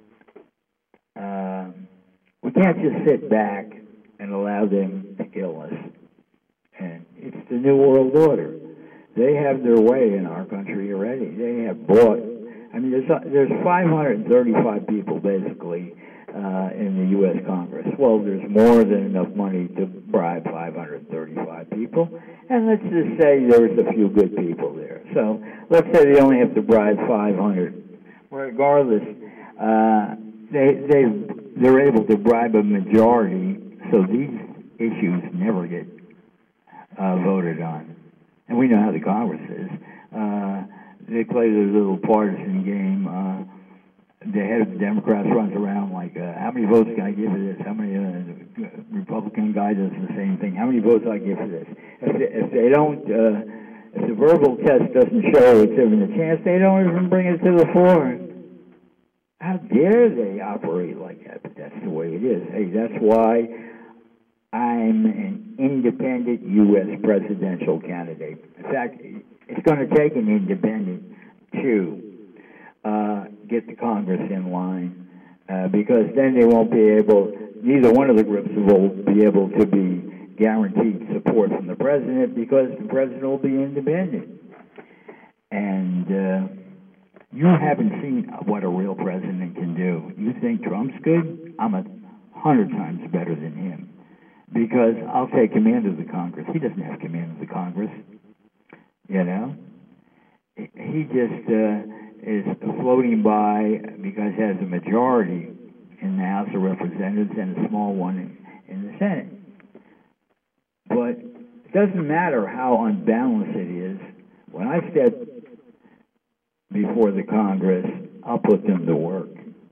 uh, we can't just sit back and allow them to kill us. And it's the New World Order. They have their way in our country already. They have bought, I mean, there's, there's five hundred thirty-five people, basically, Uh, in the U S Congress. Well, there's more than enough money to bribe five hundred thirty-five people, and let's just say there's a few good people there. So let's say they only have to bribe five hundred. Regardless, uh, they they they're able to bribe a majority, so these issues never get uh, voted on. And we know how the Congress is. Uh, they play their little partisan game. Uh, The head of the Democrats runs around like, uh, how many votes can I give for this? How many, uh, the Republican guy does the same thing. How many votes I give for this? If they, if they don't, uh, if the verbal test doesn't show it's even a chance, they don't even bring it to the floor. How dare they operate like that? But that's the way it is. Hey, that's why I'm an independent U S presidential candidate. In fact, it's going to take an independent to Uh, get the Congress in line, uh, because then they won't be able, neither one of the groups will be able to be guaranteed support from the president because the president will be independent. And uh, You haven't seen what a real president can do. You think Trump's good? I'm a hundred times better than him. Because I'll take command of the Congress. He doesn't have command of the Congress. You know? He just uh, is floating by because he has a majority in the House of Representatives and a small one in, in the Senate. But it doesn't matter how unbalanced it is. When I step before the Congress, I'll put them to work.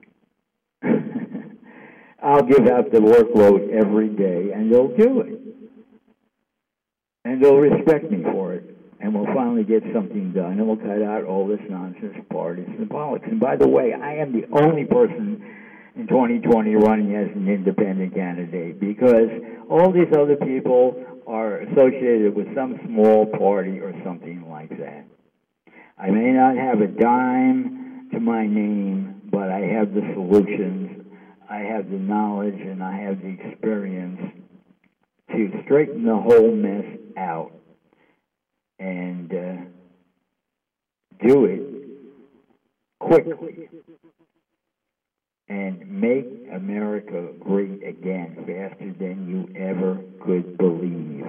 I'll give out the workload every day, and they'll do it. And they'll respect me for it. And we'll finally get something done, and we'll cut out all this nonsense, partisan and politics. And by the way, I am the only person in twenty twenty running as an independent candidate, because all these other people are associated with some small party or something like that. I may not have a dime to my name, but I have the solutions, I have the knowledge, and I have the experience to straighten the whole mess out and uh, do it quickly and make America great again faster than you ever could believe.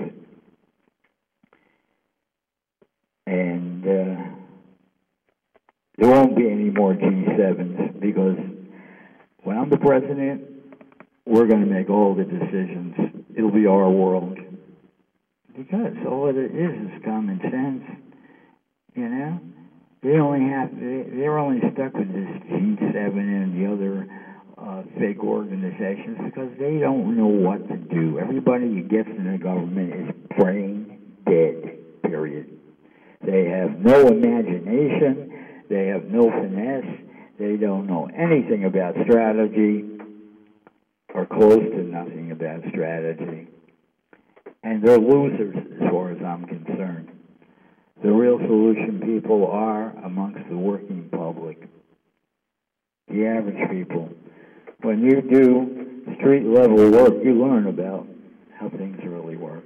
And uh, there won't be any more G sevens, because when I'm the president, we're going to make all the decisions. It'll be our world. Because all it is is common sense, you know? They only have, they, they're only stuck with this G seven and the other uh, fake organizations because they don't know what to do. Everybody who gets in the government is brain dead, period. They have no imagination, they have no finesse, they don't know anything about strategy or close to nothing about strategy. And they're losers as far as I'm concerned. The real solution people are amongst the working public, the average people. When you do street level work, you learn about how things really work.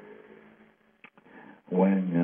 When,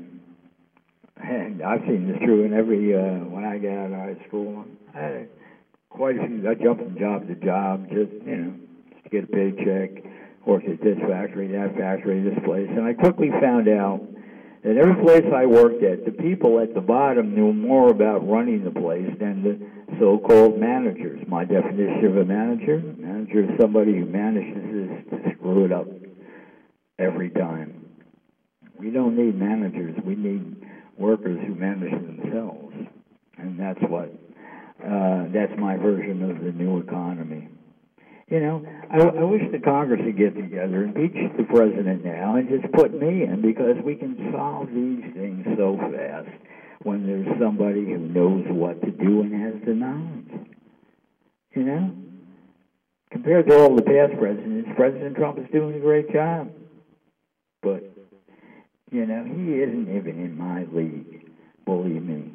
uh, and I've seen this true in every, uh, when I got out of high school, I had quite a few, I jumped from job to job, just, you know, just to get a paycheck. Worked at this factory, that factory, this place, and I quickly found out that every place I worked at, the people at the bottom knew more about running the place than the so-called managers. My definition of a manager, manager is somebody who manages to screw it up every time. We don't need managers, we need workers who manage themselves, and that's what, uh, that's my version of the new economy. You know, I, I wish the Congress would get together, impeach the president now, and just put me in, because we can solve these things so fast when there's somebody who knows what to do and has the knowledge. You know? Compared to all the past presidents, President Trump is doing a great job. But, you know, he isn't even in my league, believe me.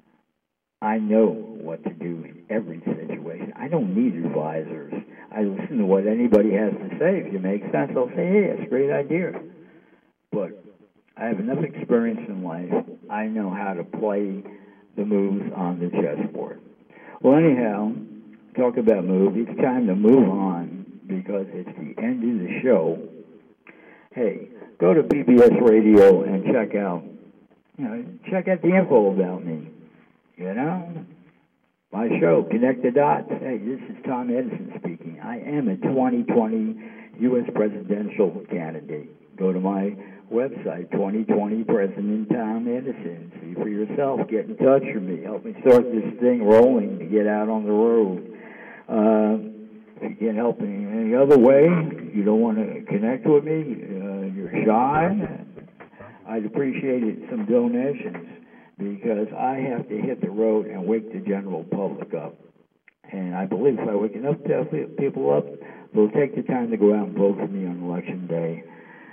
I know what to do in every situation. I don't need advisors. I listen to what anybody has to say. If it makes sense, I'll say, hey, that's a great idea. But I have enough experience in life. I know how to play the moves on the chessboard. Well, anyhow, talk about move. It's time to move on, because it's the end of the show. Hey, go to B B S Radio and check out, you know, check out the info about me. You know, my show, Connect the Dots. Hey, this is Tom Edison speaking. I am a twenty twenty U S presidential candidate. Go to my website, twenty twenty President Tom Edison. See for yourself. Get in touch with me. Help me start this thing rolling to get out on the road. Uh, if you can't help me in any other way, you don't want to connect with me, uh, you're shy, I'd appreciate it, some donations. Because I have to hit the road and wake the general public up. And I believe if I wake enough people up, they'll take the time to go out and vote for me on election day.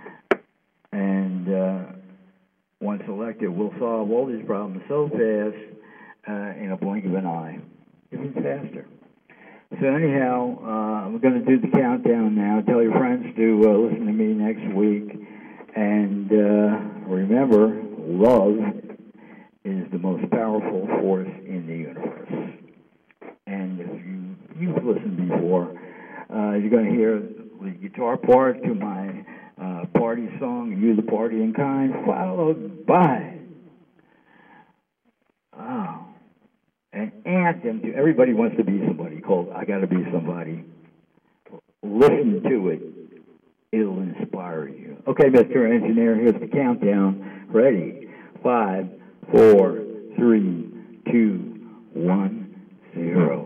And uh, once elected, we'll solve all these problems so fast uh, in a blink of an eye, even faster. So anyhow, uh, I'm going to do the countdown now. Tell your friends to uh, listen to me next week. And uh, remember, love is the most powerful force in the universe. And if you, you've listened before, uh, you're going to hear the guitar part to my uh, party song, You the Party in Kind, followed by oh, an anthem to everybody wants to be somebody called I Gotta Be Somebody. Listen to it. It'll inspire you. Okay, Mister Engineer, here's the countdown. Ready? Five, four, three, two, one, zero.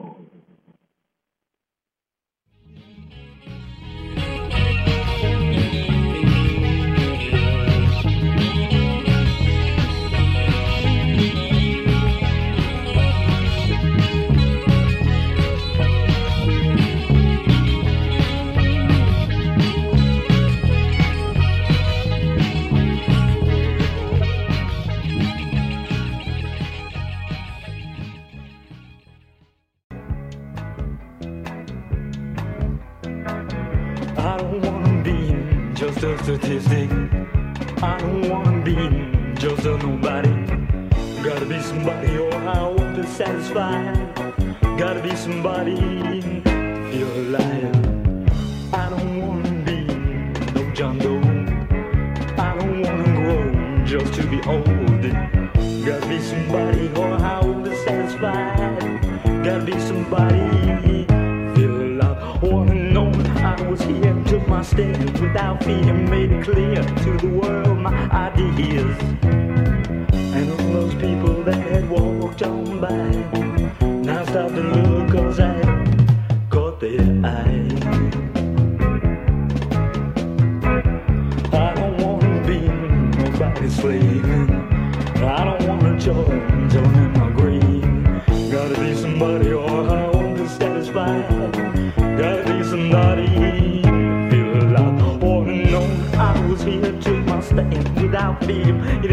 I don't wanna be just a statistic. I don't wanna be just a nobody. Gotta be somebody or I won't be satisfied. Gotta be somebody to feel alive. I don't wanna be no John Doe. I don't wanna grow just to be old. Gotta be somebody or I won't be satisfied. Gotta be somebody feel alive. Wanna know I was here, took my stand without fear, made it clear to the world my ideas. And all those people that had walked on by now stop to look, cause I caught their eye. I don't wanna be nobody's slave. I don't wanna join, join in my grave. Gotta be somebody or I won't be satisfied. Gotta be somebody feel alive. Wanna know I was here, took my stand without fear,